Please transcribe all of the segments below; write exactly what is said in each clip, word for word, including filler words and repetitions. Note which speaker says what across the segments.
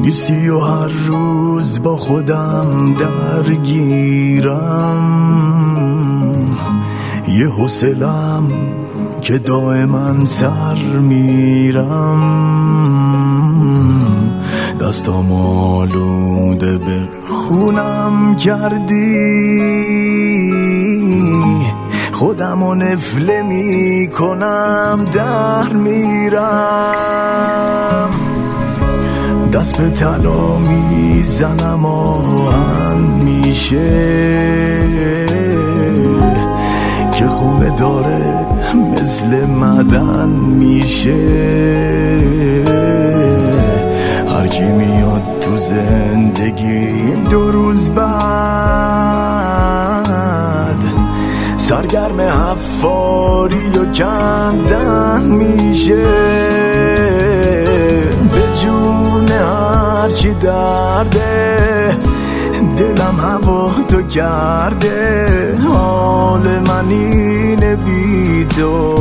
Speaker 1: نیستی و هر روز با خودم درگیرم، یه حوصله‌ام که دائما سر میرم، دستام آلوده به خونم کردی، خودمو نفله میکنم در میرم، دست به طلا میزنم آهن میشه که خونه داره مثل معدن میشه، هر کی میاد تو زندگیم دو روز بعد سرگرم حفاری و کندن میشه، به جون هرچی درده دلم هوا تو کرده، حال من اینه بی تو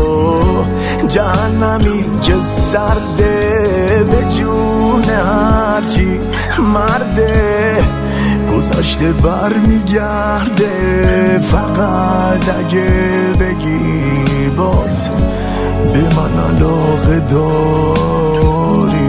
Speaker 1: جهنمی که سرده، به جون هرچی مرده گذشته بر میگرده، فقط اگه بگی باز به من علاقه داری.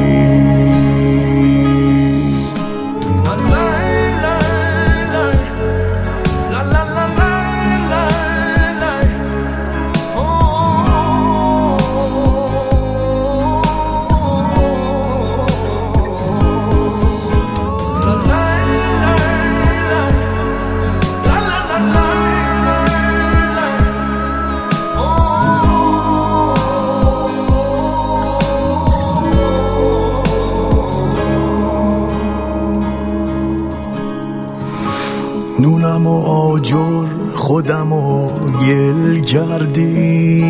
Speaker 1: نونم و آجر خودم و گل کردی،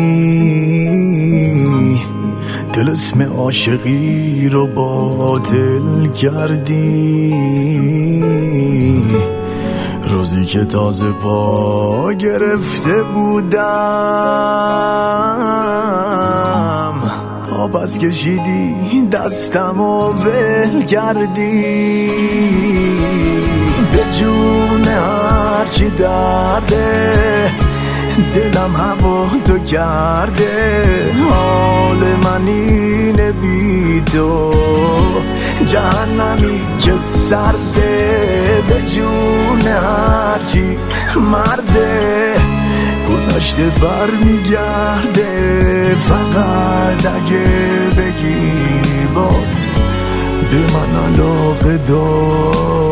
Speaker 1: طلسم عاشقی رو باطل کردی، روزی که تازه پا گرفته بودم آب از کشیدی دستم و ول کردی، به جون هرچی درده دلم هوا تو کرده، حال من اینه بی تو جهنمی که سرده، به جون هرچی مرده گذشته بر میگرده، فقط اگه بگی باز به من علاقه دار.